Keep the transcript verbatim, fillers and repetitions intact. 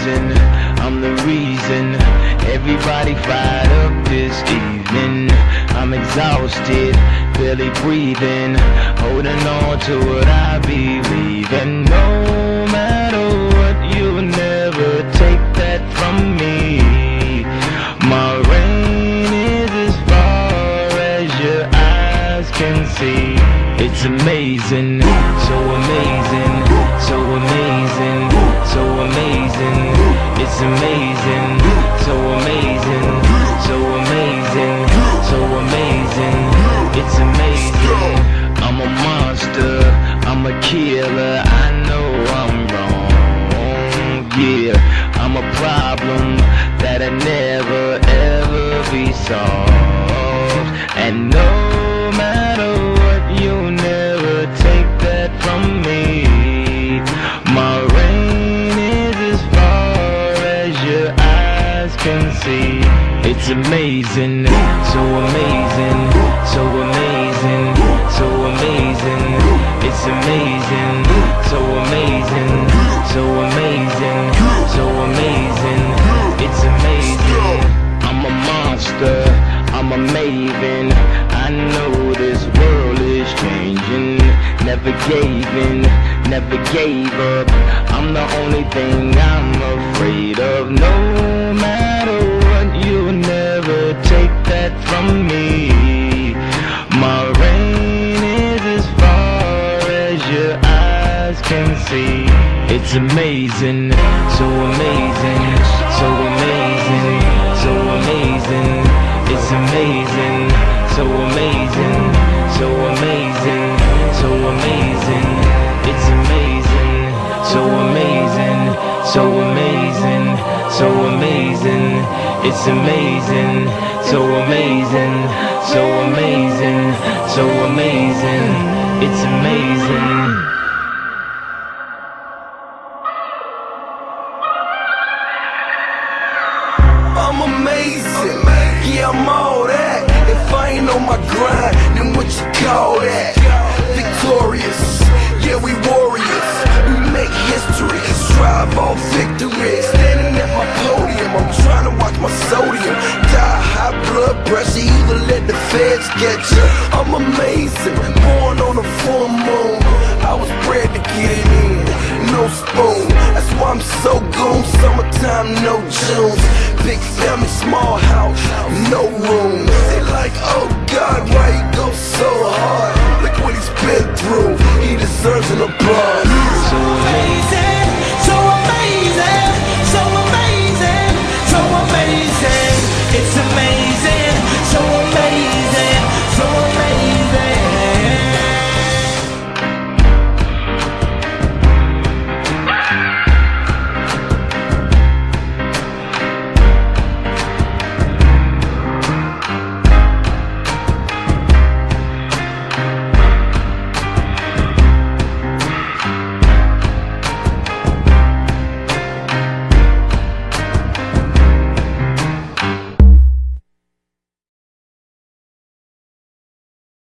reason, I'm the reason everybody fired up this evening. I'm exhausted, barely breathing, holding on to what I believe in. No matter what, you'll never take that from me. My reign is as far as your eyes can see. It's amazing, so amazing, so amazing, so amazing. It's amazing, so amazing, so amazing, so amazing. It's amazing. I'm a monster, I'm a killer, I know I'm wrong. Yeah, I'm a problem that'll never ever be solved. And no matter what, you'll never take that from me. My reign is as far as your eyes can see. It's amazing, so amazing, so amazing, so amazing. It's amazing, so amazing, so amazing, so amazing. It's amazing. I'm a monster, I'm a maven. I know this world is changing. Never gave in, never gave up. I'm the only thing I'm afraid of. No matter what, you'll never take that from me. My reign is as far as your eyes can see. It's amazing, so amazing, so amazing, so amazing. It's amazing, so amazing, so amazing, so amazing. It's amazing, so amazing, so amazing, so amazing. It's amazing, so amazing, so amazing, so amazing. It's amazing. I'm amazing, yeah, I'm all that. If I ain't on my grind, then what you call that? Victorious, yeah, we warriors. We make history, strive on victory. Standing at my podium, I'm trying to watch my sodium. Die high blood pressure, either let the feds get you. I'm amazing, born on a full moon. I was bred to get it in, no spoon. That's why I'm so goon. Summertime, no Junes. Big family, small house, no room.